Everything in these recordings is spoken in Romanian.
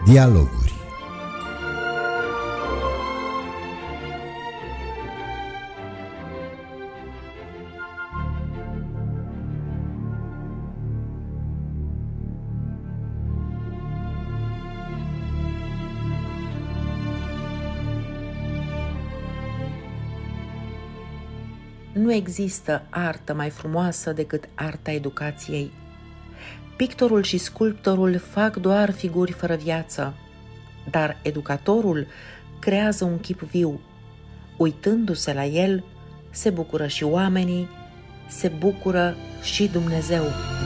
Dialoguri. Nu există artă mai frumoasă decât arta educației. Pictorul și sculptorul fac doar figuri fără viață, dar educatorul creează un chip viu. Uitându-se la el, se bucură și oamenii, se bucură și Dumnezeu.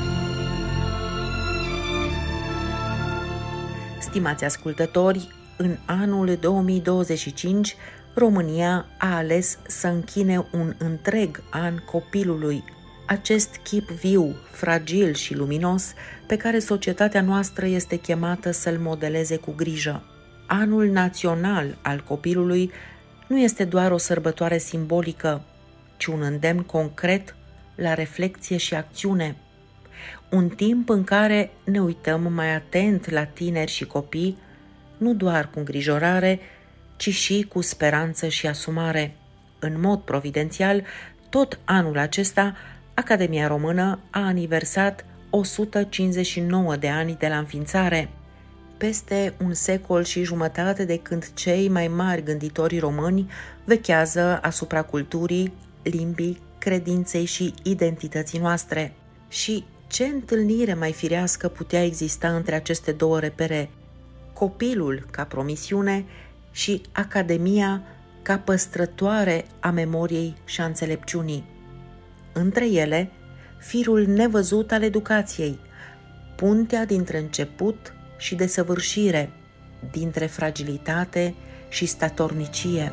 Stimați ascultători, în anul 2025, România a ales să închine un întreg an copilului, acest chip viu, fragil și luminos pe care societatea noastră este chemată să-l modeleze cu grijă. Anul național al copilului nu este doar o sărbătoare simbolică, ci un îndemn concret la reflecție și acțiune. Un timp în care ne uităm mai atent la tineri și copii, nu doar cu îngrijorare, ci și cu speranță și asumare. În mod providențial, tot anul acesta, Academia Română a aniversat 159 de ani de la înființare. Peste un secol și jumătate de când cei mai mari gânditori români vechează asupra culturii, limbii, credinței și identității noastre. Și ce întâlnire mai firească putea exista între aceste două repere? Copilul ca promisiune și Academia ca păstrătoare a memoriei și a înțelepciunii. Între ele, firul nevăzut al educației, puntea dintre început și desăvârșire, dintre fragilitate și statornicie.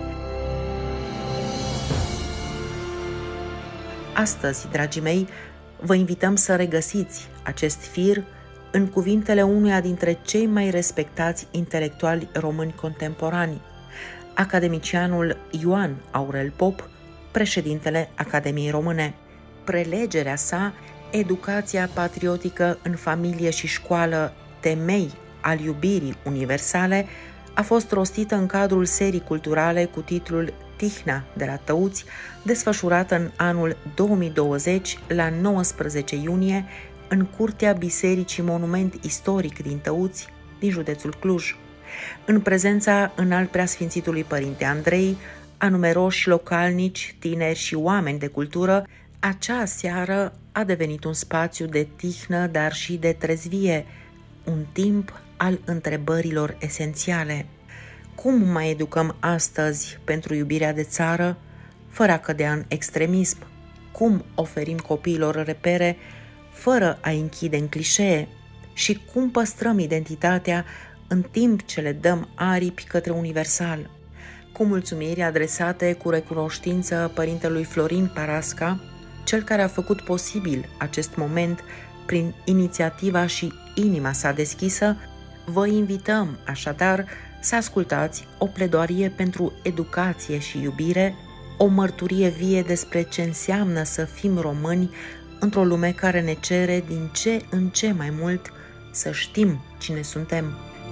Astăzi, dragii mei, vă invităm să regăsiți acest fir în cuvintele unuia dintre cei mai respectați intelectuali români contemporani, academicianul Ioan Aurel Pop, președintele Academiei Române. Prelegerea sa, Educația patriotică în familie și școală, temei al iubirii universale, a fost rostită în cadrul serii culturale cu titlul Tihna de la Tăuți, desfășurată în anul 2020 la 19 iunie în curtea Bisericii Monument Istoric din Tăuți, din județul Cluj, în prezența înalt preasfințitului Părinte Andrei, a numeroși localnici, tineri și oameni de cultură. Acea seară a devenit un spațiu de tihnă, dar și de trezvie, un timp al întrebărilor esențiale. Cum mai educăm astăzi pentru iubirea de țară, fără a cădea în extremism? Cum oferim copiilor repere, fără a închide în clișee? Și cum păstrăm identitatea în timp ce le dăm aripi către universal? Cu mulțumiri adresate cu recunoștință părintelui Florin Parasca, cel care a făcut posibil acest moment prin inițiativa și inima sa deschisă, vă invităm așadar să ascultați o pledoarie pentru educație și iubire, o mărturie vie despre ce înseamnă să fim români într-o lume care ne cere din ce în ce mai mult să știm cine suntem.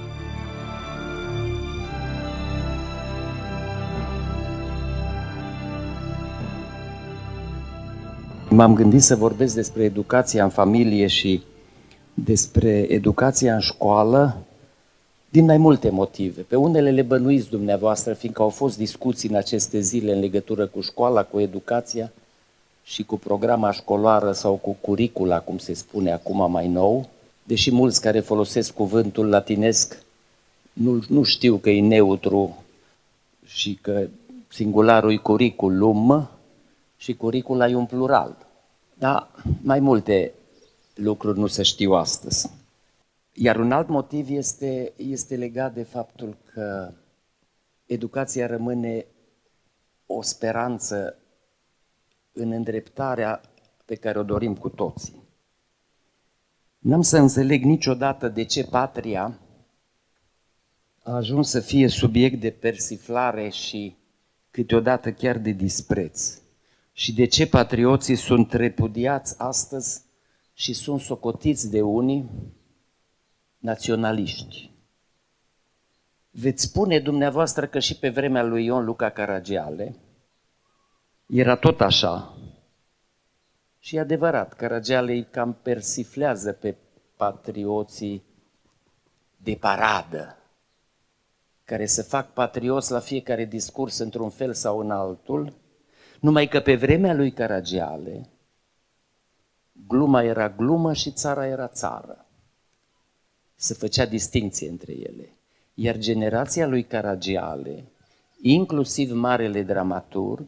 M-am gândit să vorbesc despre educația în familie și despre educația în școală din mai multe motive. Pe unele le bănuiți dumneavoastră, fiindcă au fost discuții în aceste zile în legătură cu școala, cu educația și cu programa școlară sau cu curicula, cum se spune acum mai nou, deși mulți care folosesc cuvântul latinesc nu știu că e neutru și că singularul e curriculum și curicula e un plural. Dar mai multe lucruri nu se știu astăzi. Iar un alt motiv este legat de faptul că educația rămâne o speranță în îndreptarea pe care o dorim cu toții. N-am să înțeleg niciodată de ce patria a ajuns să fie subiect de persiflare și câteodată chiar de dispreț. Și de ce patrioții sunt repudiați astăzi și sunt socotiți de unii naționaliști. veți spune dumneavoastră că și pe vremea lui Ion Luca Caragiale era tot așa. Și e adevărat, Caragiale îi cam persiflează pe patrioții de paradă, care se fac patrioți la fiecare discurs într-un fel sau în altul, numai că pe vremea lui Caragiale gluma era glumă și țara era țară. Se făcea distinție între ele. Iar generația lui Caragiale, inclusiv marele dramaturg,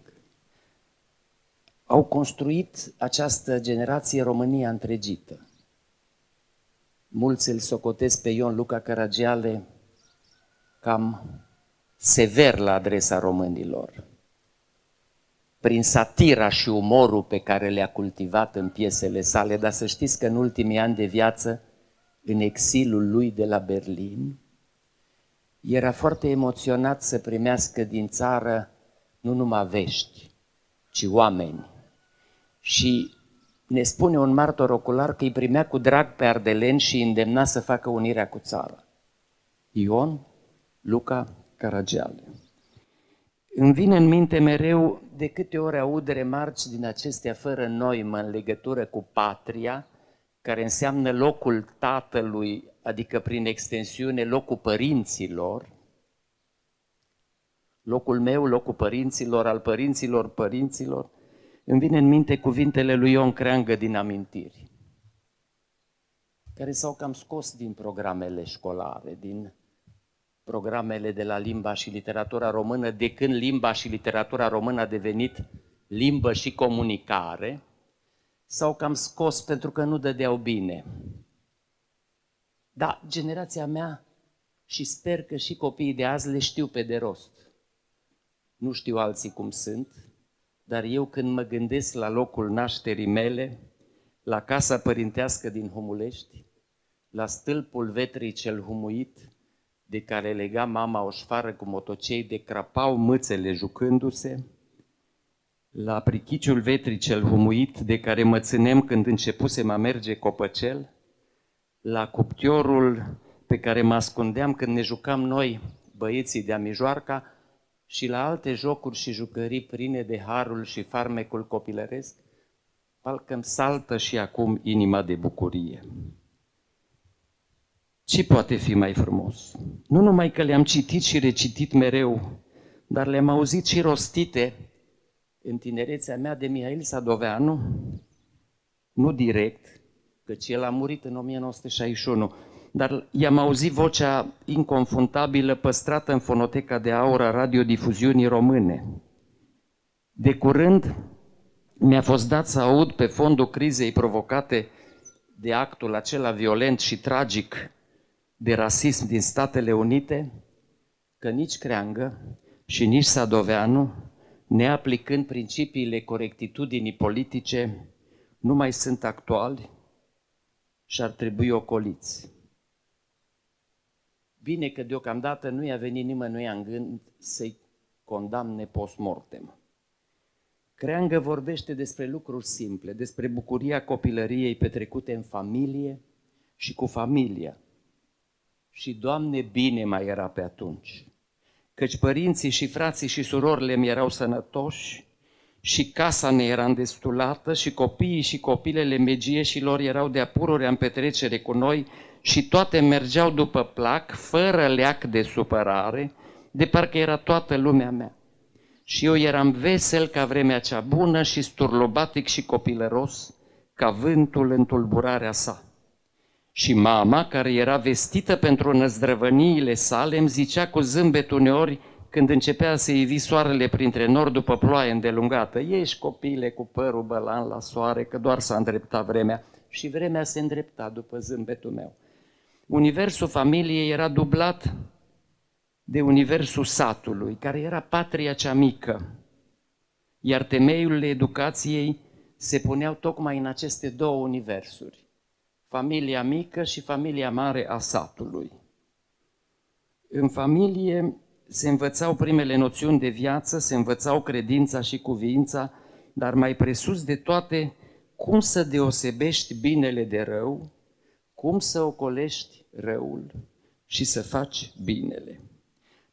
au construit această generație România întregită. Mulți îl socotesc pe Ion Luca Caragiale cam sever la adresa românilor, prin satira și umorul pe care le-a cultivat în piesele sale, dar să știți că în ultimii ani de viață, în exilul lui de la Berlin, era foarte emoționat să primească din țară nu numai vești, ci oameni. Și ne spune un martor ocular că îi primea cu drag pe ardeleni și îi îndemna să facă unirea cu țara. Ion Luca Caragiale. Îmi vine în minte mereu, de câte ori aud remarci din acestea fără noimă în legătură cu patria, care înseamnă locul tatălui, adică prin extensiune locul părinților, locul meu, locul părinților, al părinților părinților, îmi vine în minte cuvintele lui Ion Creangă din Amintiri, care s-au cam scos din programele școlare, din programele de la limba și literatura română, de când limba și literatura română a devenit limbă și comunicare, s-au cam scos pentru că nu dădeau bine. Da, generația mea și sper că și copiii de azi le știu pe de rost. Nu știu alții cum sunt, dar eu când mă gândesc la locul nașterii mele, la casa părintească din Humulești, la stâlpul vetrii cel humuit, de care lega mama o șfară cu motocei de crapau mâțele jucându-se, la prichiciul vetrii cel humuit, de care mă ținem când începusem a merge copăcel, la cuptiorul pe care mă ascundeam când ne jucam noi, băieții de-a Mijoarca, și la alte jocuri și jucării pline de harul și farmecul copilăresc, parcă-mi saltă și acum inima de bucurie. Ce poate fi mai frumos? Nu numai că le-am citit și recitit mereu, dar le-am auzit și rostite în tinerețea mea de Mihail Sadoveanu, nu direct, căci el a murit în 1961, dar i-am auzit vocea inconfundabilă păstrată în fonoteca de aur a radiodifuziunii române. De curând mi-a fost dat să aud pe fondul crizei provocate de actul acela violent și tragic de rasism din Statele Unite, că nici Creangă și nici Sadoveanu, neaplicând principiile corectitudinii politice, nu mai sunt actuali și ar trebui ocoliți. Bine că deocamdată nu i-a venit nimănui în gând să-i condamne post-mortem. Creangă vorbește despre lucruri simple, despre bucuria copilăriei petrecute în familie și cu familia. Și, Doamne, bine mai era pe atunci, căci părinții și frații și surorile mi erau sănătoși și casa ne era îndestulată și copiii și copilele megieșilor erau de-a pururea în petrecere cu noi și toate mergeau după plac, fără leac de supărare, de parcă era toată lumea mea. Și eu eram vesel ca vremea cea bună și sturlobatic și copilăros ca vântul în tulburarea sa. Și mama, care era vestită pentru năzdrăvăniile sale, îmi zicea cu zâmbet uneori, când începea să ivi soarele printre nori după ploaie îndelungată: ieși, copile, cu părul bălan la soare, că doar s-a îndreptat vremea. Și vremea se îndrepta după zâmbetul meu. Universul familiei era dublat de universul satului, care era patria cea mică, iar temeiurile educației se puneau tocmai în aceste două universuri, familia mică și familia mare a satului. În familie se învățau primele noțiuni de viață, se învățau credința și cuviința, dar mai presus de toate, cum să deosebești binele de rău, cum să ocolești răul și să faci binele.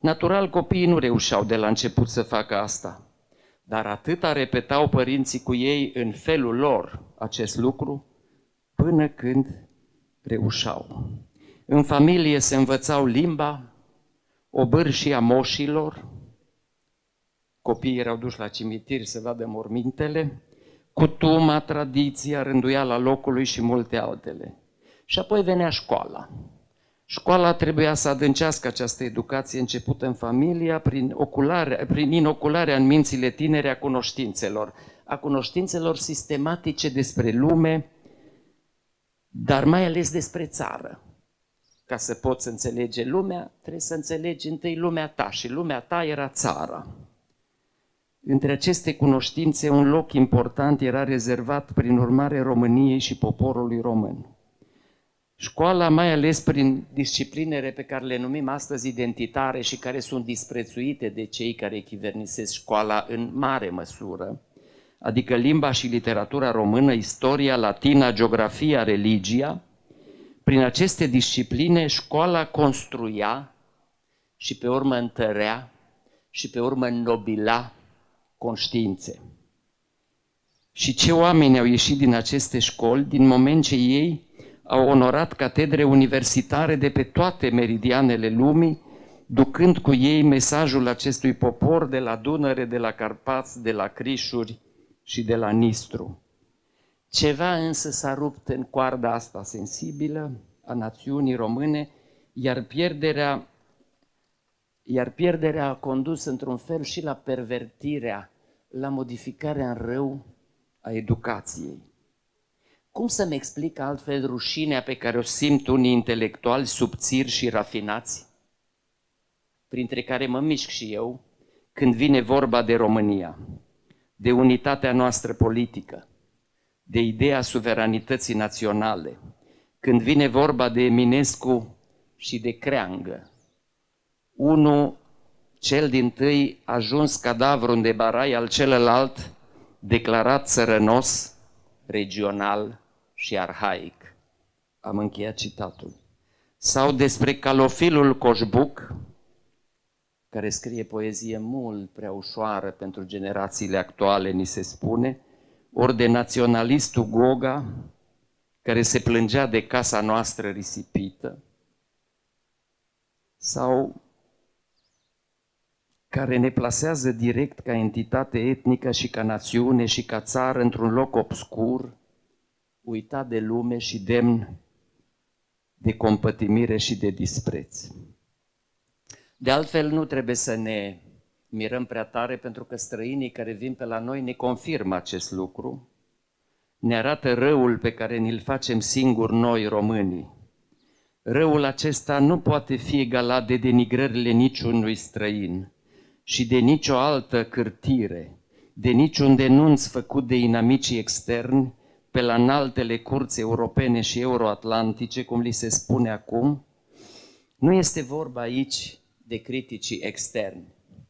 Natural, copiii nu reușeau de la început să facă asta, dar atâta repetau părinții cu ei în felul lor acest lucru, până când reușeau. În familie se învățau limba, obârșia moșilor, copiii erau duși la cimitir să vadă mormintele, cutuma, tradiția, rânduiala locului și multe altele. Și apoi venea școala. Școala trebuia să adâncească această educație începută în familia prin inocularea în mințile tinere a cunoștințelor sistematice despre lume, dar mai ales despre țară. Ca să poți înțelege lumea, trebuie să înțelegi întâi lumea ta și lumea ta era țara. Între aceste cunoștințe, un loc important era rezervat, prin urmare, României și poporului român. Școala, mai ales prin disciplinele pe care le numim astăzi identitare și care sunt disprețuite de cei care echivernisesc școala în mare măsură, adică limba și literatura română, istoria, latina, geografia, religia, prin aceste discipline școala construia și pe urmă întărea și pe urmă înnobila conștiințe. Și ce oameni au ieșit din aceste școli din moment ce ei au onorat catedre universitare de pe toate meridianele lumii, ducând cu ei mesajul acestui popor de la Dunăre, de la Carpați, de la Crișuri și de la Nistru. Ceva însă s-a rupt în coarda asta sensibilă a națiunii române, iar pierderea a condus într-un fel și la pervertirea, la modificarea în rău a educației. Cum să-mi explic altfel rușinea pe care o simt unii intelectuali subțiri și rafinați, printre care mă mișc și eu, când vine vorba de România, de unitatea noastră politică, de ideea suveranității naționale, când vine vorba de Eminescu și de Creangă. Unul, cel dintâi, ajuns cadavru de barai, al celălalt declarat țărănos, regional și arhaic. Am încheiat citatul. Sau despre calofilul Coșbuc, care scrie poezie mult prea ușoară pentru generațiile actuale, ni se spune, ori de naționalistul Goga, care se plângea de casa noastră risipită, sau care ne plasează direct ca entitate etnică și ca națiune și ca țară într-un loc obscur, uitat de lume și demn de compătimire și de dispreț. De altfel, nu trebuie să ne mirăm prea tare, pentru că străinii care vin pe la noi ne confirmă acest lucru, ne arată răul pe care ni-l facem singuri noi, românii. Răul acesta nu poate fi egalat de denigrările niciunui străin și de nicio altă cârtire, de niciun denunț făcut de inamicii externi pe la înaltele curți europene și euroatlantice, cum li se spune acum. Nu este vorba aici de criticii externi,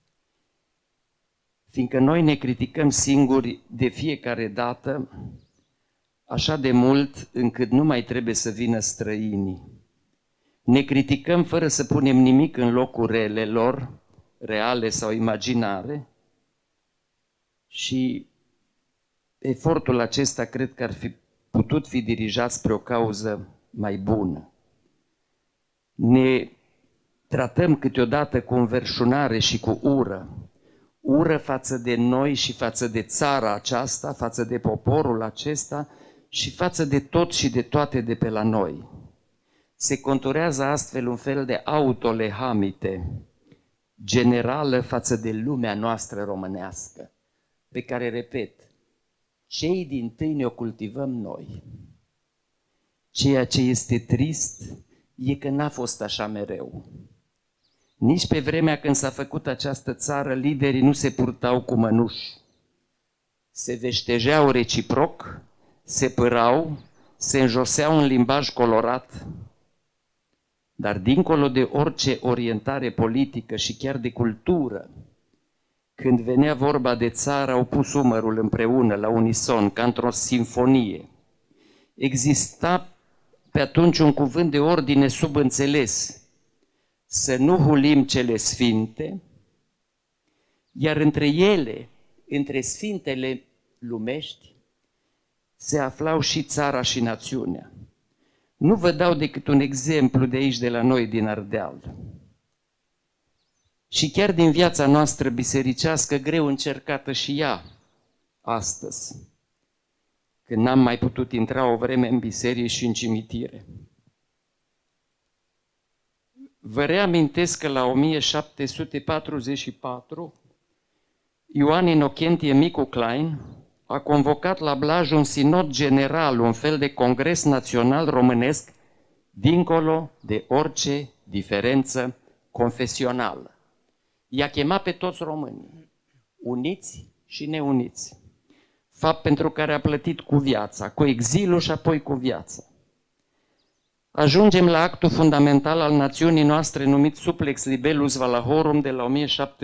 fiindcă noi ne criticăm singuri de fiecare dată așa de mult încât nu mai trebuie să vină străinii. Ne criticăm fără să punem nimic în locul relelor, reale sau imaginare, și efortul acesta cred că ar fi putut fi dirijat spre o cauză mai bună. Ne tratăm câteodată cu înverșunare și cu ură, ură față de noi și față de țara aceasta, față de poporul acesta și față de tot și de toate de pe la noi. Se conturează astfel un fel de autolehamite generală față de lumea noastră românească, pe care, repet, cei dintâi ne-o cultivăm noi. Ceea ce este trist e că n-a fost așa mereu. Nici pe vremea când s-a făcut această țară, liderii nu se purtau cu mănuși. Se veștejeau reciproc, se părau, se înjoseau în limbaj colorat. Dar dincolo de orice orientare politică și chiar de cultură, când venea vorba de țară, au pus umărul împreună, la unison, ca într-o simfonie. Exista pe atunci un cuvânt de ordine subînțeles. să nu hulim cele sfinte, iar între ele, între sfintele lumești, se aflau și țara și națiunea. Nu vă dau decât un exemplu de aici, de la noi, din Ardeal. Și chiar din viața noastră bisericească, greu încercată și ea astăzi, când n-am mai putut intra o vreme în biserici și în cimitire. Vă reamintesc că la 1744, Ioan Inocentie Micu Klein a convocat la Blaj un sinod general, un fel de congres național românesc, dincolo de orice diferență confesională. I-a chemat pe toți românii, uniți și neuniți, fapt pentru care a plătit cu viața, cu exilul și apoi cu viața. Ajungem la actul fundamental al națiunii noastre numit Supplex Libellus Valahorum de la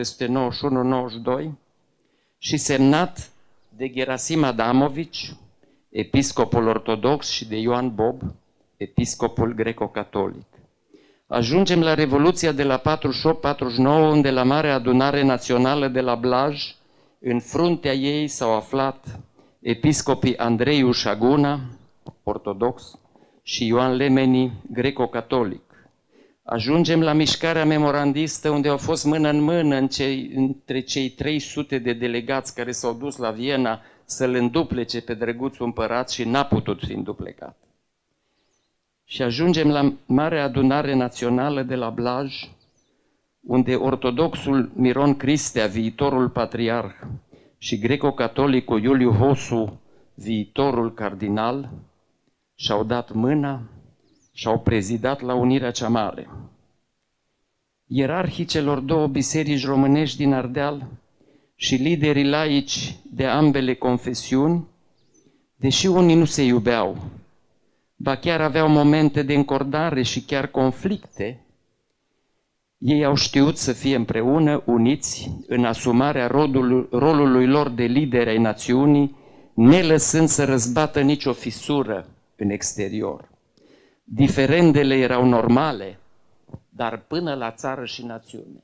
1791-92 și semnat de Gerasim Adamovici, episcopul ortodox, și de Ioan Bob, episcopul greco-catolic. Ajungem la Revoluția de la 48-49, unde la Marea Adunare Națională de la Blaj, în fruntea ei s-au aflat episcopii Andrei Șaguna, ortodox, și Ioan Lemeni, greco-catolic. Ajungem la mișcarea memorandistă, unde au fost mână în mână între cei 300 de delegați care s-au dus la Viena să-l înduplece pe drăguțul împărat și n-a putut fi înduplecat. Și ajungem la Marea Adunare Națională de la Blaj, unde ortodoxul Miron Cristea, viitorul patriarh, și greco-catolicul Iuliu Hosu, viitorul cardinal, și-au dat mâna și-au prezidat la Unirea cea Mare. Ierarhii celor două biserici românești din Ardeal și liderii laici de ambele confesiuni, deși unii nu se iubeau, ba chiar aveau momente de încordare și chiar conflicte, ei au știut să fie împreună, uniți, în asumarea rolului lor de lideri ai națiunii, nelăsând să răzbată nicio fisură în exterior. Diferendele erau normale, dar până la țară și națiune.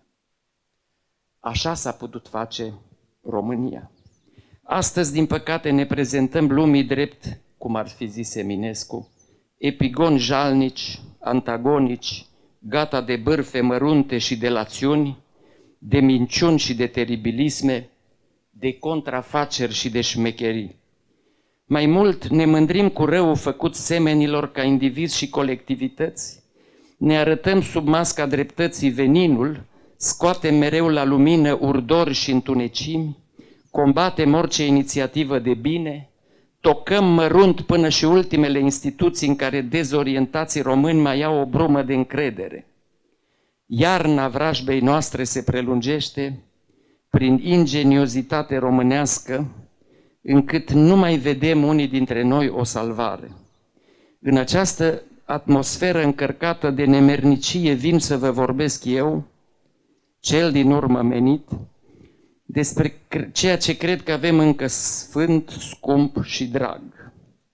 Așa s-a putut face România. Astăzi, din păcate, ne prezentăm lumii drept, cum ar fi zis Eminescu, epigoni jalnici, antagonici, gata de bârfe mărunte și delațiuni, de minciuni și de teribilisme, de contrafaceri și de șmecherii. Mai mult, ne mândrim cu răul făcut semenilor ca indivizi și colectivități, ne arătăm sub masca dreptății veninul, scoatem mereu la lumină urdori și întunecimi, combatem orice inițiativă de bine, tocăm mărunt până și ultimele instituții în care dezorientații români mai au o brumă de încredere. Iarna vrajbei noastre se prelungește prin ingeniozitate românească, încât nu mai vedem unii dintre noi o salvare. În această atmosferă încărcată de nemernicie vin să vă vorbesc eu, cel din urmă menit, despre ceea ce cred că avem încă sfânt, scump și drag.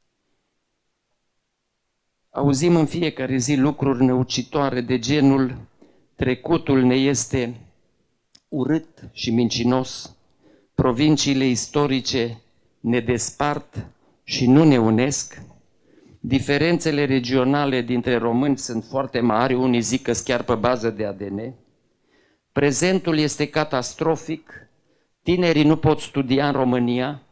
Auzim în fiecare zi lucruri năucitoare de genul: trecutul ne este urât și mincinos, provinciile istorice ne despart și nu ne unesc, diferențele regionale dintre români sunt foarte mari, unii zic că chiar pe bază de ADN, prezentul este catastrofic, tinerii nu pot studia în România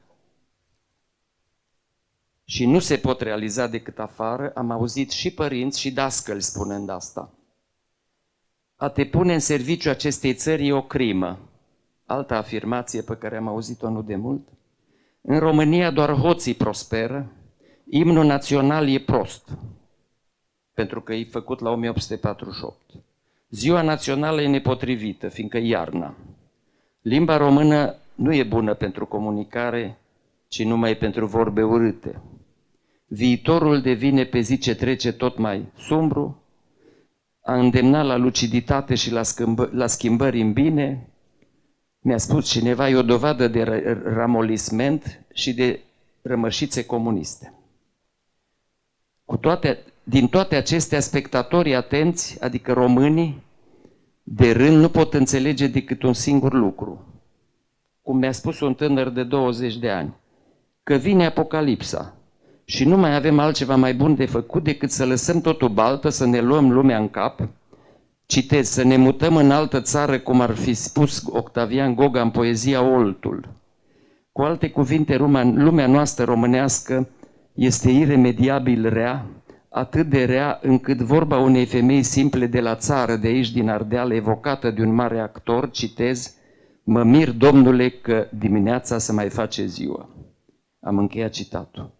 și nu se pot realiza decât afară. Am auzit și părinți și dascăli spunând asta. A te pune în serviciu acestei țări e o crimă. Altă afirmație pe care am auzit-o nu de mult. În România doar hoții prosperă, imnul național e prost, pentru că e făcut la 1848. Ziua națională e nepotrivită, fiindcă e iarna. Limba română nu e bună pentru comunicare, ci numai pentru vorbe urâte. Viitorul devine pe zi ce trece tot mai sumbru, a îndemnat la luciditate și la schimbări în bine. Mi-a spus cineva, e o dovadă de ramolisment și de rămășițe comuniste. Din toate acestea, spectatorii atenți, adică românii, de rând nu pot înțelege decât un singur lucru. Cum mi-a spus un tânăr de 20 de ani, că vine apocalipsa și nu mai avem altceva mai bun de făcut decât să lăsăm totul baltă, să ne luăm lumea în cap, citez, să ne mutăm în altă țară, cum ar fi spus Octavian Goga în poezia Oltul. Cu alte cuvinte, lumea noastră românească este iremediabil rea, atât de rea încât vorba unei femei simple de la țară, de aici din Ardeal, evocată de un mare actor, citez, mă mir, Domnule, că dimineața se mai face ziua. Am încheiat citatul.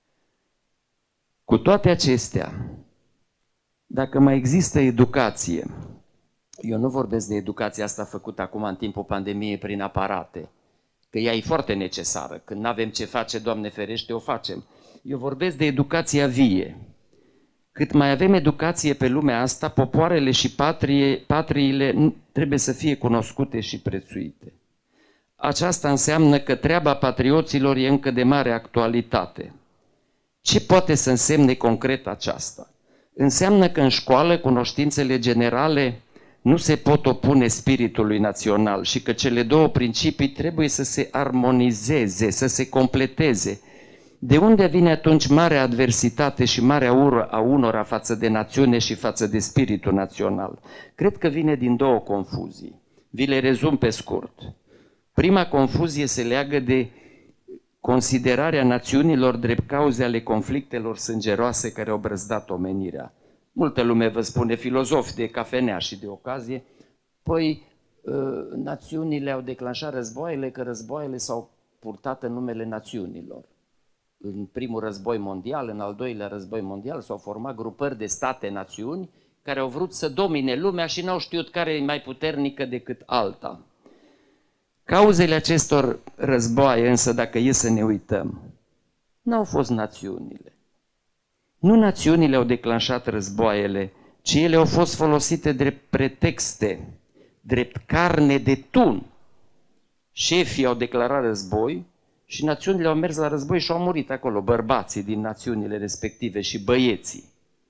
Cu toate acestea, dacă mai există educație, eu nu vorbesc de educația asta făcută acum în timpul pandemiei prin aparate, că ea e foarte necesară. Când nu avem ce face, Doamne ferește, o facem. Eu vorbesc de educația vie. Cât mai avem educație pe lumea asta, popoarele și patriile trebuie să fie cunoscute și prețuite. Aceasta înseamnă că treaba patrioților e încă de mare actualitate. Ce poate să însemne concret aceasta? Înseamnă că în școală cunoștințele generale nu se pot opune spiritului național și că cele două principii trebuie să se armonizeze, să se completeze. De unde vine atunci marea adversitate și marea ură a unora față de națiune și față de spiritul național? Cred că vine din două confuzii. Vi le rezum pe scurt. Prima confuzie se leagă de considerarea națiunilor drept cauze ale conflictelor sângeroase care au brăzdat omenirea. Multă lume vă spune, filozofi de cafenea și de ocazie, păi națiunile au declanșat războaiele, că războaiele s-au purtat în numele națiunilor. În primul război mondial, în al doilea război mondial, s-au format grupări de state-națiuni care au vrut să domine lumea și n-au știut care e mai puternică decât alta. Cauzele acestor războaie, însă, dacă e să ne uităm, n-au fost națiunile. Nu națiunile au declanșat războaiele, ci ele au fost folosite drept pretexte, drept carne de tun. Șefii au declarat război și națiunile au mers la război și au murit acolo, bărbații din națiunile respective și băieții.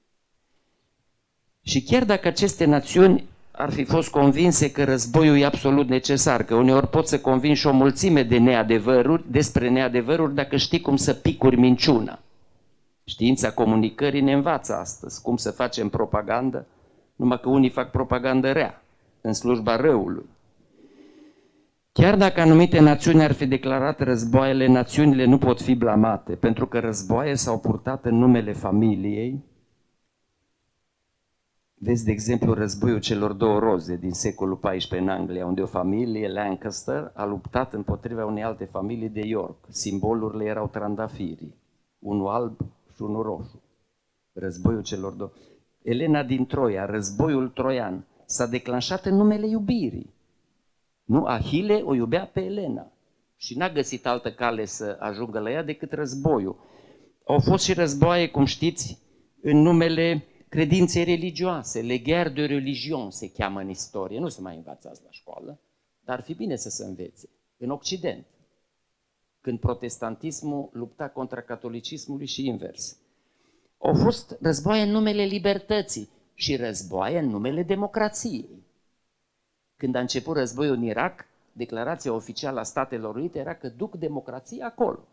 Și chiar dacă aceste națiuni ar fi fost convinse că războiul e absolut necesar, că uneori poți să convingi o mulțime de neadevăruri, despre neadevăruri, dacă știi cum să picuri minciuna. Știința comunicării ne învață astăzi cum să facem propagandă, numai că unii fac propagandă rea, în slujba răului. Chiar dacă anumite națiuni ar fi declarat războaiele, națiunile nu pot fi blamate, pentru că războaie s-au purtat în numele familiei. Vezi, de exemplu, războiul celor două roze din secolul XIV în Anglia, unde o familie, Lancaster, a luptat împotriva unei alte familii de York. Simbolurile erau trandafirii, unul alb și unul roșu. Războiul celor două. Elena din Troia, războiul troian, s-a declanșat în numele iubirii. Nu, Ahile o iubea pe Elena și n-a găsit altă cale să ajungă la ea decât războiul. Au fost și războaie, cum știți, în numele credinței religioase, le guerre de religion se cheamă în istorie. Nu se mai învață asta la școală, dar ar fi bine să se învețe. În Occident, când protestantismul lupta contra catolicismului și invers. Au fost războaie în numele libertății și războaie în numele democrației. Când a început războiul în Irak, declarația oficială a Statelor Unite era că duc democrația acolo.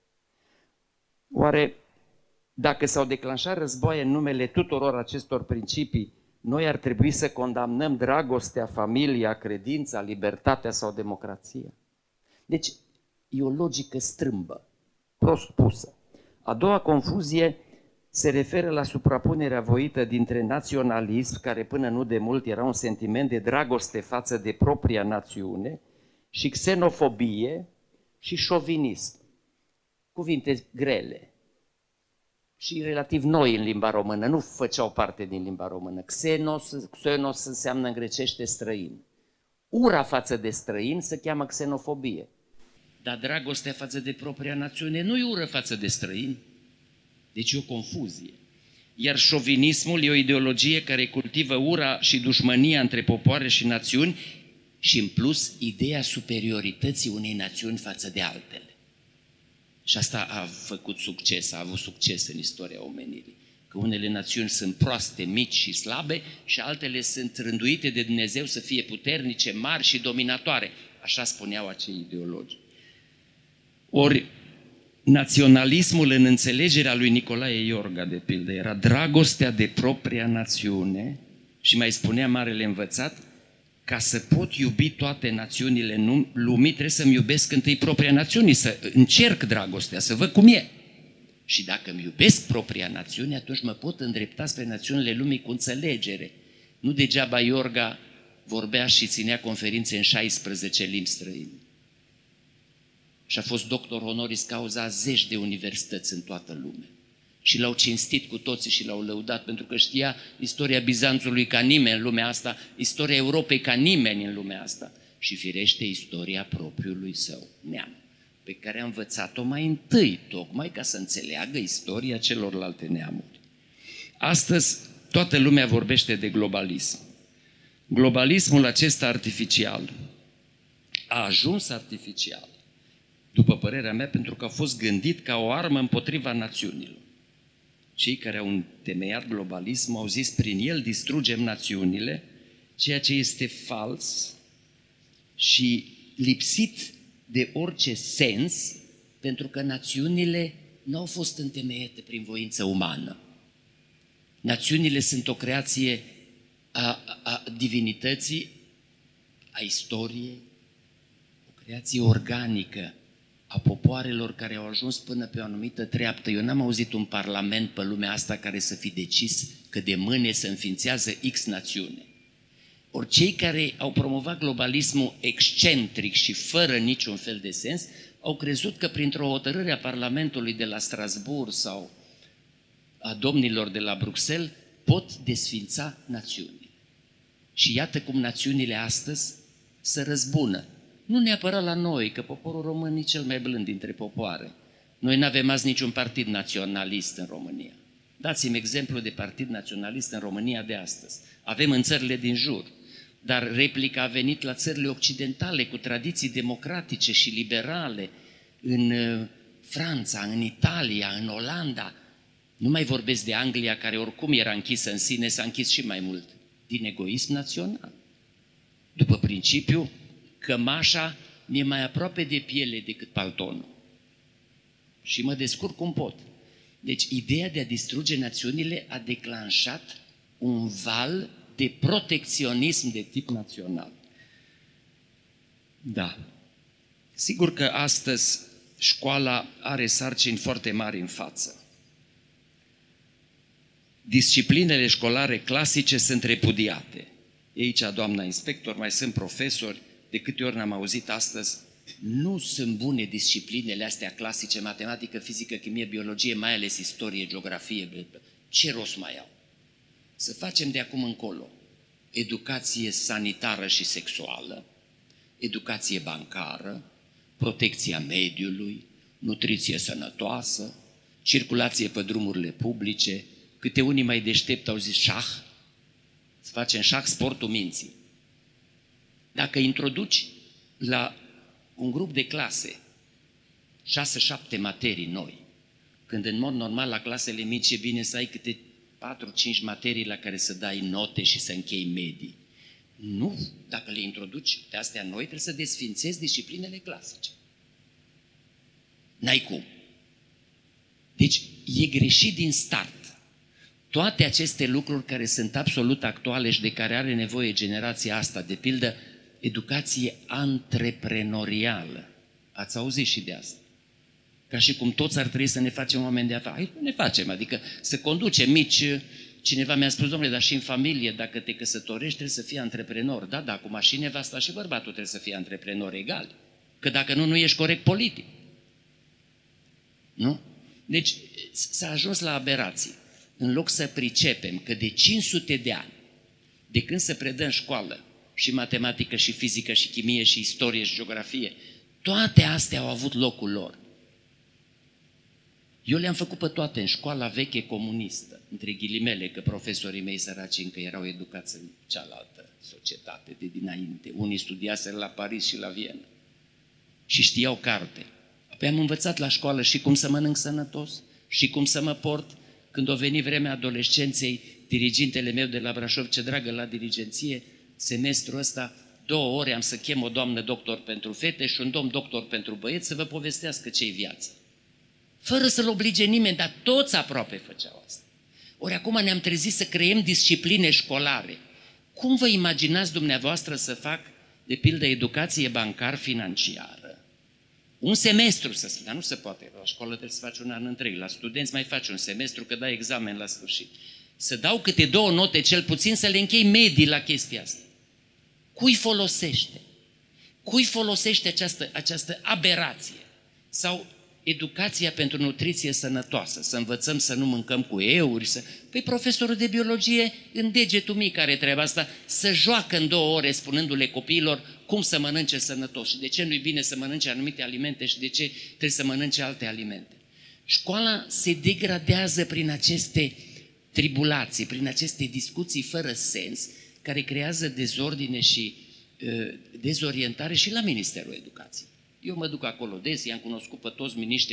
Oare, dacă s-au declanșat războaie în numele tuturor acestor principii, noi ar trebui să condamnăm dragostea, familia, credința, libertatea sau democrația? Deci, e o logică strâmbă, prost pusă. A doua confuzie se referă la suprapunerea voită dintre naționalism, care până nu de mult era un sentiment de dragoste față de propria națiune, și xenofobie și șovinism. Cuvinte grele și relativ noi în limba română, nu făceau parte din limba română. Xenos înseamnă în grecește străin. Ura față de străin se cheamă xenofobie. Dar dragostea față de propria națiune nu e ură față de străin. Deci e o confuzie. Iar șovinismul e o ideologie care cultivă ura și dușmânia între popoare și națiuni și, în plus, ideea superiorității unei națiuni față de altele. Și asta a făcut succes, a avut succes în istoria omenirii. Că unele națiuni sunt proaste, mici și slabe și altele sunt rânduite de Dumnezeu să fie puternice, mari și dominatoare. Așa spuneau acei ideologi. Ori naționalismul în înțelegerea lui Nicolae Iorga, de pildă, era dragostea de propria națiune și mai spunea marele învățat, ca să pot iubi toate națiunile lumii, trebuie să-mi iubesc întâi propria națiune, să încerc dragostea, să văd cum e. Și dacă îmi iubesc propria națiune, atunci mă pot îndrepta spre națiunile lumii cu înțelegere. Nu degeaba Iorga vorbea și ținea conferințe în 16 limbi străine. Și a fost doctor honoris causa a 10 de universități în toată lumea. Și l-au cinstit cu toții și l-au lăudat, pentru că știa istoria Bizanțului ca nimeni în lumea asta, istoria Europei ca nimeni în lumea asta și firește istoria propriului său neam, pe care a învățat-o mai întâi, tocmai ca să înțeleagă istoria celorlalte neamuri. Astăzi toată lumea vorbește de globalism. Globalismul acesta artificial a ajuns artificial, după părerea mea, pentru că a fost gândit ca o armă împotriva națiunilor. Cei care au întemeiat globalism au zis, prin el distrugem națiunile, ceea ce este fals și lipsit de orice sens, pentru că națiunile nu au fost întemeiate prin voință umană. Națiunile sunt o creație a divinității, a istoriei, o creație organică a popoarelor care au ajuns până pe o anumită treaptă. Eu n-am auzit un parlament pe lumea asta care să fi decis că de mâine se înființează X națiune. Ori cei care au promovat globalismul excentric și fără niciun fel de sens, au crezut că printr-o hotărâre a Parlamentului de la Strasbourg sau a domnilor de la Bruxelles pot desfința națiunile. Și iată cum națiunile astăzi se răzbună. Nu neapărat la noi, că poporul român e cel mai blând dintre popoare. Noi nu avem azi niciun partid naționalist în România. Dați-mi exemplu de partid naționalist în România de astăzi. Avem în țările din jur, dar replica a venit la țările occidentale cu tradiții democratice și liberale, în Franța, în Italia, în Olanda. Nu mai vorbesc de Anglia, care oricum era închisă în sine, s-a închis și mai mult, din egoism național. După principiu, cămașa mi-e mai aproape de piele decât paltonul. Și mă descurc cum pot. Deci, ideea de a distruge națiunile a declanșat un val de protecționism de tip național. Da. Sigur că astăzi școala are sarcini foarte mari în față. Disciplinele școlare clasice sunt repudiate. E aici doamna inspector, mai sunt profesori, de câte ori n-am auzit astăzi, nu sunt bune disciplinele astea clasice, matematică, fizică, chimie, biologie, mai ales istorie, geografie. Ce rost mai au? Să facem de acum încolo educație sanitară și sexuală, educație bancară, protecția mediului, nutriție sănătoasă, circulație pe drumurile publice. Câte unii mai deștepți au zis șah, să facem șah, sportul minții. Dacă introduci la un grup de clase 6-7 materii noi, când în mod normal la clasele mici e bine să ai câte 4-5 materii la care să dai note și să închei medii. Nu, dacă le introduci de astea noi, trebuie să desfințezi disciplinele clasice. N-ai cum. Deci e greșit din start. Toate aceste lucruri care sunt absolut actuale și de care are nevoie generația asta, de pildă, educație antreprenorială. Ați auzit și de asta. Ca și cum toți ar trebui să ne facem oameni de afaceri. Hai, nu ne facem, adică să conducem mici. Cineva mi-a spus, domnule, dar și în familie, dacă te căsătorești, trebuie să fii antreprenor. Da, acum și nevasta și bărbatul trebuie să fie antreprenori egali. Că dacă nu, nu ești corect politic. Nu? Deci s-a ajuns la aberații. În loc să pricepem că de 500 de ani, de când se predă în școală și matematică, și fizică, și chimie, și istorie, și geografie, toate astea au avut locul lor. Eu le-am făcut pe toate în școala veche comunistă, între ghilimele, că profesorii mei săraci încă erau educați în cealaltă societate de dinainte. Unii studiaseră la Paris și la Viena și știau carte. Apoi am învățat la școală și cum să mănânc sănătos, și cum să mă port când a venit vremea adolescenței, dirigintele meu de la Brașov, ce dragă la dirigenție, semestrul ăsta, 2 ore am să chem o doamnă doctor pentru fete și un domn doctor pentru băieți să vă povestească ce-i viața. Fără să-l oblige nimeni, dar toți aproape făceau asta. Ori acum ne-am trezit să creăm discipline școlare. Cum vă imaginați dumneavoastră să fac, de pildă, educație bancar-financiară? Un semestru, să spun, dar nu se poate. La școală trebuie să faci un an întreg. La studenți mai faci un semestru, că dai examen la sfârșit. Să dau câte 2 note, cel puțin, să le închei medii la chestia asta. Cui folosește? Cui folosește această aberație? Sau educația pentru nutriție sănătoasă, să învățăm să nu mâncăm cu euri, Păi profesorul de biologie, în degetul mic are treaba asta, să joacă în 2 ore spunându-le copiilor cum să mănânce sănătos și de ce nu-i bine să mănânce anumite alimente și de ce trebuie să mănânce alte alimente. Școala se degradează prin aceste tribulații, prin aceste discuții fără sens, care creează dezordine și dezorientare și la Ministerul Educației. Eu mă duc acolo des, i-am cunoscut pe toți miniștrii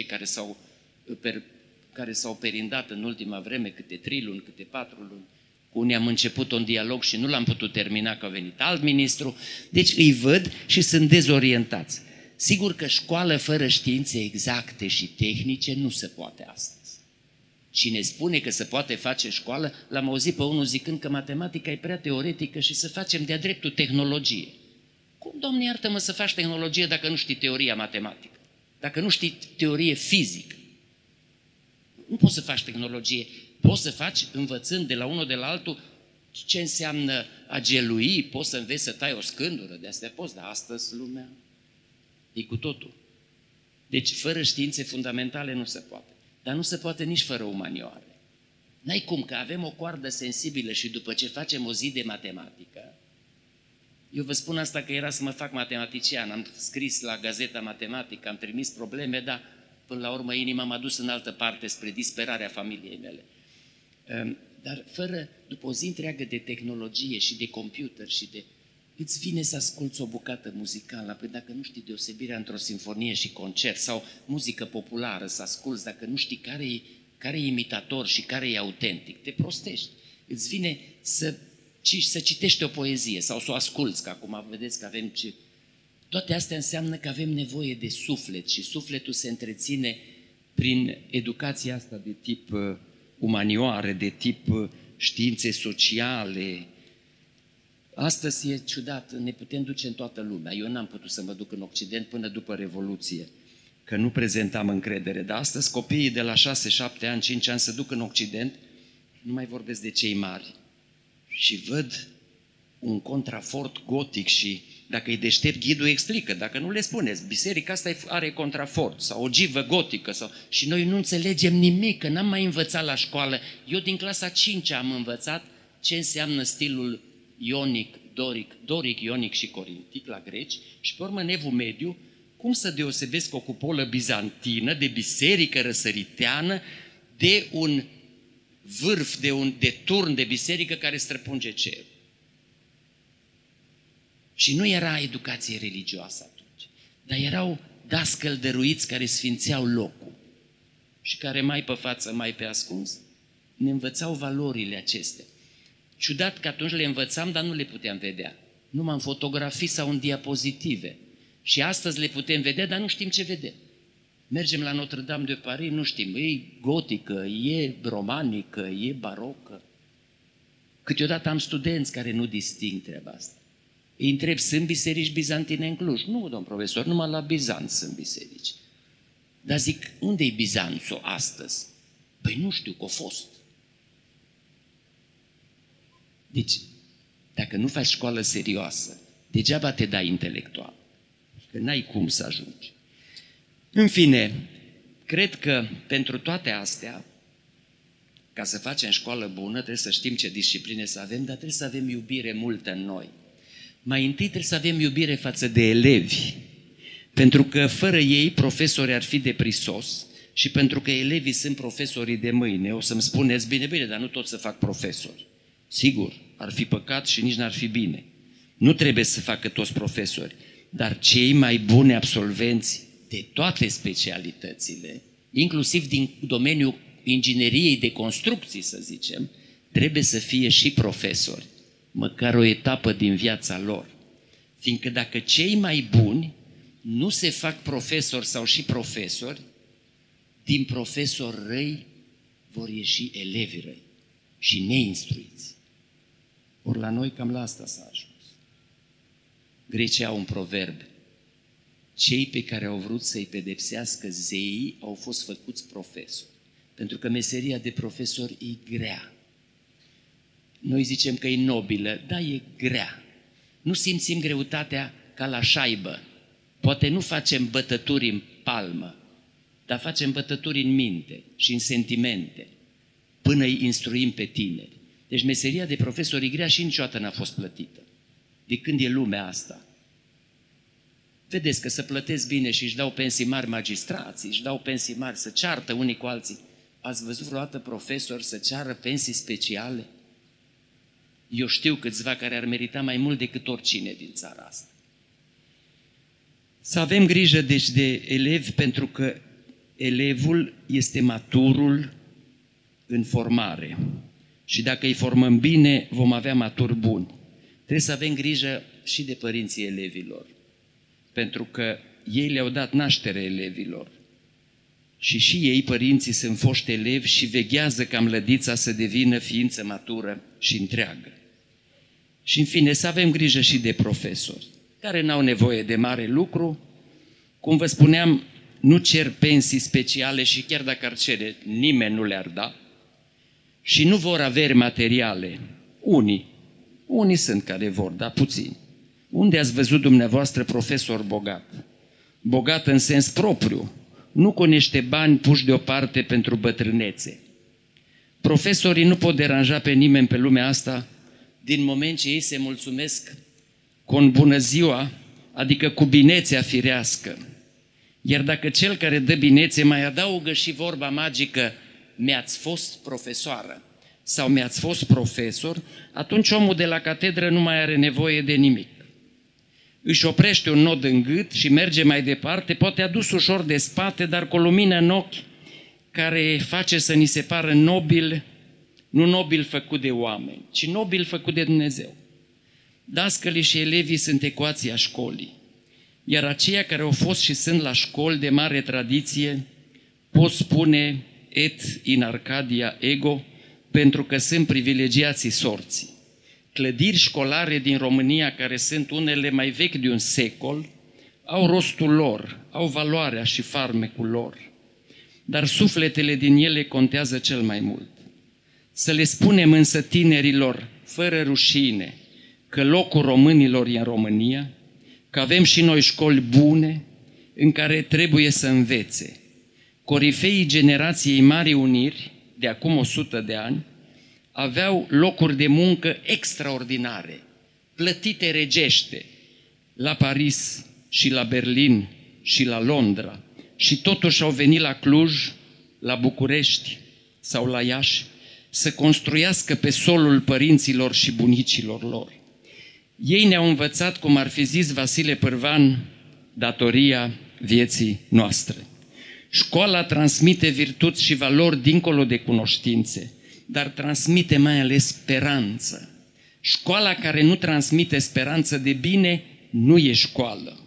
care s-au perindat în ultima vreme, câte 3 luni, câte 4 luni. Cu unii am început un dialog și nu l-am putut termina, că a venit alt ministru. Deci îi văd și sunt dezorientați. Sigur că școală fără științe exacte și tehnice nu se poate astăzi. Cine spune că se poate face școală, l-am auzit pe unul zicând că matematica e prea teoretică și să facem de-a dreptul tehnologie. Cum, Doamne, iartă-mă, să faci tehnologie dacă nu știi teoria matematică? Dacă nu știi teorie fizică? Nu poți să faci tehnologie. Poți să faci învățând de la unul de la altul ce înseamnă a gelui, poți să înveți să tai o scândură, de astea poți, dar astăzi lumea e cu totul. Deci fără științe fundamentale nu se poate. Dar nu se poate nici fără umanioare. N-ai cum, că avem o coardă sensibilă și după ce facem o zi de matematică, eu vă spun asta că era să mă fac matematician, am scris la Gazeta Matematică, am trimis probleme, dar până la urmă inima m-a dus în altă parte spre disperarea familiei mele. Dar după o zi întreagă de tehnologie și de computer și de... Îți vine să asculți o bucată muzicală, păi dacă nu știi deosebirea între o sinfonie și concert sau muzică populară, să asculți, dacă nu știi care e imitator și care e autentic, te prostești. Îți vine să citești o poezie sau să o asculți, că acum vedeți că avem ce... Toate astea înseamnă că avem nevoie de suflet și sufletul se întreține prin educația asta de tip umanioare, de tip științe sociale. Astăzi e ciudat, ne putem duce în toată lumea. Eu n-am putut să mă duc în Occident până după Revoluție, că nu prezentam încredere. Dar astăzi copiii de la 6, 7 ani, 5 ani se duc în Occident, nu mai vorbesc de cei mari, și văd un contrafort gotic și dacă îi deștept, ghidul explică, dacă nu le spuneți, biserica asta are contrafort sau o givă gotică și noi nu înțelegem nimic, că n-am mai învățat la școală. Eu din clasa 5 am învățat ce înseamnă stilul ionic, doric, ionic și corintic la greci și pe urmă în Evul Mediu, cum să deosebesc o cupolă bizantină de biserică răsăriteană de un vârf, de turn de biserică care străpunge cerul. Și nu era educație religioasă atunci, dar erau dascăli dăruiți care sfințeau locul și care mai pe față, mai pe ascuns, ne învățau valorile acestea. Ciudat că atunci le învățam, dar nu le puteam vedea. Numai în fotografii sau în diapozitive. Și astăzi le putem vedea, dar nu știm ce vedem. Mergem la Notre-Dame de Paris, nu știm, e gotică, e romanică, e barocă. Câteodată am studenți care nu disting treaba asta. Îi întreb, sunt biserici bizantine în Cluj? Nu, domn profesor, numai la Bizanț sunt biserici. Dar zic, unde e Bizanțul astăzi? Păi nu știu, că a fost. Deci, dacă nu faci școală serioasă, degeaba te dai intelectual, că n-ai cum să ajungi. În fine, cred că pentru toate astea, ca să facem școală bună, trebuie să știm ce discipline să avem, dar trebuie să avem iubire multă în noi. Mai întâi trebuie să avem iubire față de elevi, pentru că fără ei profesorii ar fi de prisos și pentru că elevii sunt profesorii de mâine. O să-mi spuneți, bine, dar nu toți să fac profesori. Sigur, ar fi păcat și nici n-ar fi bine. Nu trebuie să facă toți profesori, dar cei mai buni absolvenți de toate specialitățile, inclusiv din domeniul ingineriei de construcții, să zicem, trebuie să fie și profesori, măcar o etapă din viața lor. Fiindcă dacă cei mai buni nu se fac profesori sau și profesori, din profesori răi vor ieși elevi răi și neinstruiți. Ori la noi cam la asta s-a ajuns. Grecii au un proverb: cei pe care au vrut să-i pedepsească zeii au fost făcuți profesori. Pentru că meseria de profesor e grea. Noi zicem că e nobilă, dar e grea. Nu simțim greutatea ca la șaibă. Poate nu facem bătături în palmă, dar facem bătături în minte și în sentimente, până îi instruim pe tineri. Deci meseria de profesor e grea și niciodată n-a fost plătită. De când e lumea asta? Vedeți că să plătesc bine și își dau pensii mari magistrații, își dau pensii mari, să ceartă unii cu alții. Ați văzut vreodată profesori să ceară pensii speciale? Eu știu câțiva care ar merita mai mult decât oricine din țara asta. Să avem grijă deci de elevi, pentru că elevul este maturul în formare. Și dacă îi formăm bine, vom avea maturi buni. Trebuie să avem grijă și de părinții elevilor, pentru că ei le-au dat naștere elevilor. Și ei, părinții, sunt foști elevi și veghează ca mlădița să devină ființă matură și întreagă. Și în fine, să avem grijă și de profesori, care n-au nevoie de mare lucru. Cum vă spuneam, nu cer pensii speciale și chiar dacă ar cere, nimeni nu le-ar da. Și nu vor averi materiale. Unii sunt care vor, dar puțini. Unde ați văzut dumneavoastră profesor bogat? Bogat în sens propriu. Nu cu niște bani puși deoparte pentru bătrânețe. Profesorii nu pot deranja pe nimeni pe lumea asta, din moment ce ei se mulțumesc cu un bună ziua, adică cu binețea firească. Iar dacă cel care dă binețe mai adaugă și vorba magică, mi-ați fost profesoară sau mi-ați fost profesor, atunci omul de la catedră nu mai are nevoie de nimic. Își oprește un nod în gât și merge mai departe, poate adus ușor de spate, dar cu o lumină în ochi care face să ni se pară nobil, nu nobil făcut de oameni, ci nobil făcut de Dumnezeu. Dascălii și elevii sunt ecuația școlii, iar aceia care au fost și sunt la școli de mare tradiție pot spune et in Arcadia ego, pentru că sunt privilegiații sorții. Clădiri școlare din România, care sunt unele mai vechi de un secol, au rostul lor, au valoarea și farmecul lor, dar sufletele din ele contează cel mai mult. Să le spunem însă tinerilor, fără rușine, că locul românilor e în România, că avem și noi școli bune în care trebuie să învețe. Corifeii generației Marii Uniri, de acum 100 de ani, aveau locuri de muncă extraordinare, plătite regește, la Paris și la Berlin și la Londra, și totuși au venit la Cluj, la București sau la Iași să construiască pe solul părinților și bunicilor lor. Ei ne-au învățat, cum ar fi zis Vasile Pârvan, datoria vieții noastre. Școala transmite virtuți și valori dincolo de cunoștințe, dar transmite mai ales speranță. Școala care nu transmite speranță de bine nu e școală.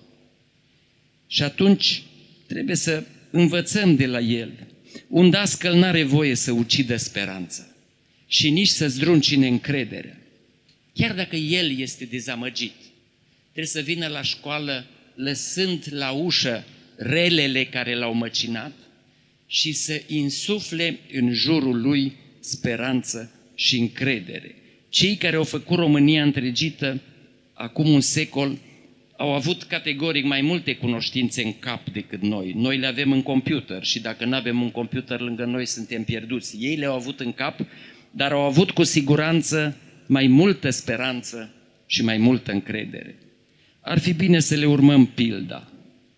Și atunci trebuie să învățăm de la el. Un dascăl n-are voie să ucidă speranța și nici să zdruncine încrederea. Chiar dacă el este dezamăgit, trebuie să vină la școală lăsând la ușă relele care l-au măcinat și să insufle în jurul lui speranță și încredere. Cei care au făcut România întregită acum un secol au avut categoric mai multe cunoștințe în cap decât noi. Noi le avem în computer și dacă nu avem un computer lângă noi suntem pierduți. Ei le-au avut în cap, dar au avut cu siguranță mai multă speranță și mai multă încredere. Ar fi bine să le urmăm pilda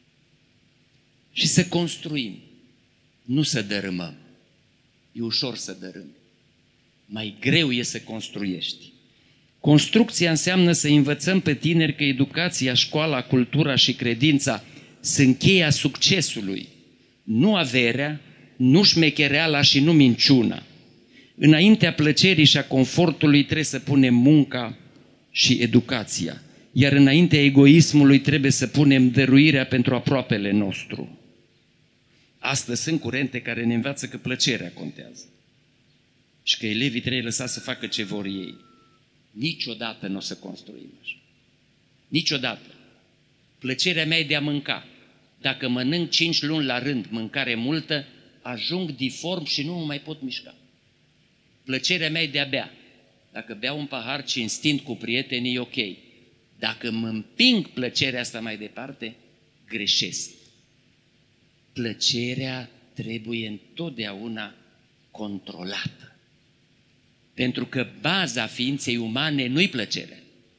și să construim, nu să dărâmăm. E ușor să dărâmi. Mai greu e să construiești. Construcția înseamnă să învățăm pe tineri că educația, școala, cultura și credința sunt cheia succesului, nu averea, nu șmechereala și nu minciuna. Înaintea plăcerii și a confortului trebuie să punem munca și educația, iar înaintea egoismului trebuie să punem dăruirea pentru aproapele nostru. Astăzi sunt curente care ne învață că plăcerea contează și că elevii trebuie lăsați să facă ce vor ei. Niciodată nu o să construim așa. Niciodată. Plăcerea mea e de a mânca. Dacă mănânc 5 luni la rând mâncare multă, ajung diform și nu mă mai pot mișca. Plăcerea mea e de a bea. Dacă beau un pahar cinstind cu prietenii, e ok. Dacă mă împing plăcerea asta mai departe, greșesc. Plăcerea trebuie întotdeauna controlată. Pentru că baza ființei umane nu-i plăcerea.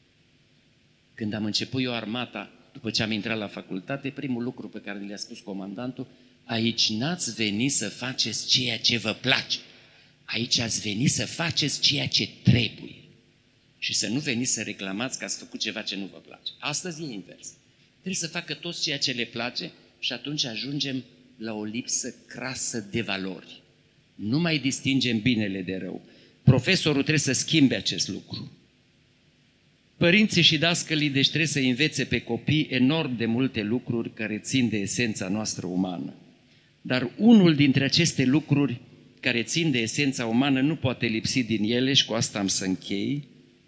Când am început eu armata, după ce am intrat la facultate, primul lucru pe care le-a spus comandantul, aici n-ați venit să faceți ceea ce vă place. Aici ați venit să faceți ceea ce trebuie. Și să nu veniți să reclamați că ați făcut ceva ce nu vă place. Astăzi e invers. Trebuie să facă toți ceea ce le place și atunci ajungem la o lipsă crasă de valori. Nu mai distingem binele de rău. Profesorul trebuie să schimbe acest lucru. Părinții și dascălii deci trebuie să învețe pe copii enorm de multe lucruri care țin de esența noastră umană. Dar unul dintre aceste lucruri care țin de esența umană nu poate lipsi din ele și cu asta am să închei,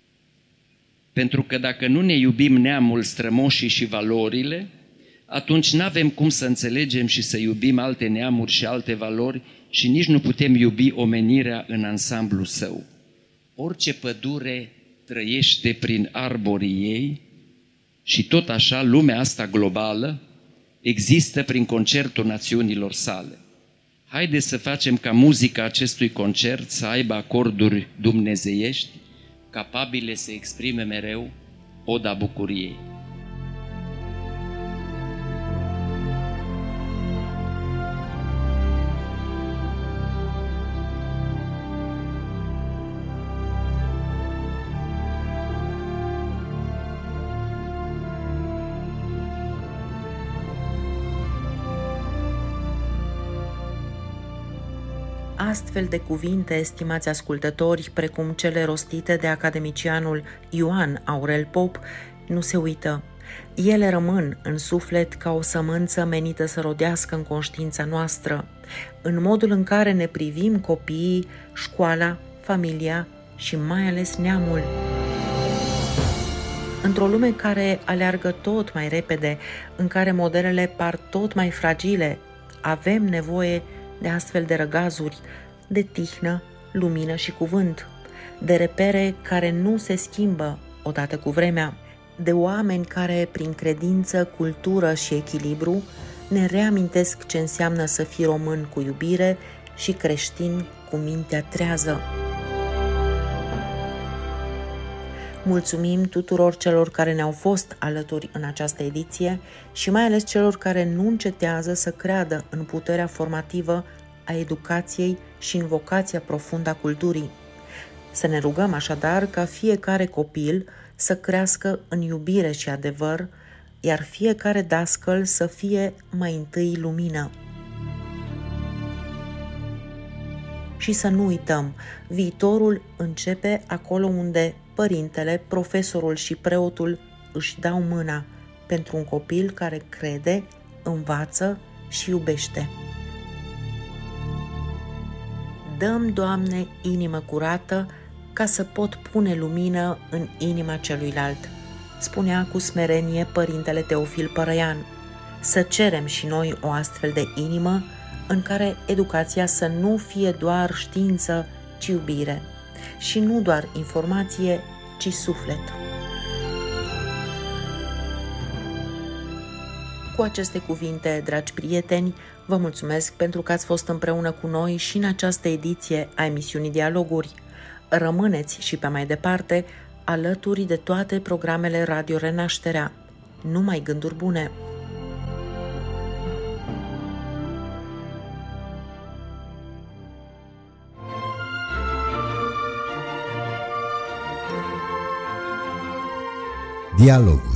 pentru că dacă nu ne iubim neamul, strămoșii și valorile, atunci n-avem cum să înțelegem și să iubim alte neamuri și alte valori și nici nu putem iubi omenirea în ansamblu său. Orice pădure trăiește prin arborii ei și tot așa lumea asta globală există prin concertul națiunilor sale. Haideți să facem ca muzica acestui concert să aibă acorduri dumnezeiești, capabile să exprime mereu oda bucuriei. Astfel de cuvinte, estimați ascultători, precum cele rostite de academicianul Ioan Aurel Pop, nu se uită. Ele rămân în suflet ca o sămânță menită să rodească în conștiința noastră, în modul în care ne privim copiii, școala, familia și mai ales neamul. Într-o lume care aleargă tot mai repede, în care modelele par tot mai fragile, avem nevoie de astfel de răgazuri, de tihnă, lumină și cuvânt, de repere care nu se schimbă odată cu vremea, de oameni care, prin credință, cultură și echilibru, ne reamintesc ce înseamnă să fii român cu iubire și creștin cu mintea trează. Mulțumim tuturor celor care ne-au fost alături în această ediție și mai ales celor care nu încetează să creadă în puterea formativă a educației și în vocația profundă a culturii. Să ne rugăm așadar ca fiecare copil să crească în iubire și adevăr, iar fiecare dascăl să fie mai întâi lumină. Și să nu uităm, viitorul începe acolo unde părintele, profesorul și preotul își dau mâna pentru un copil care crede, învață și iubește. Dă-mi, Doamne, inimă curată ca să pot pune lumină în inima celuilalt, spunea cu smerenie părintele Teofil Părăian. Să cerem și noi o astfel de inimă în care educația să nu fie doar știință, ci iubire, și nu doar informație, ci suflet. Cu aceste cuvinte, dragi prieteni, vă mulțumesc pentru că ați fost împreună cu noi și în această ediție a emisiunii Dialoguri. Rămâneți și pe mai departe alături de toate programele Radio Renașterea. Numai gânduri bune! Dialoguri.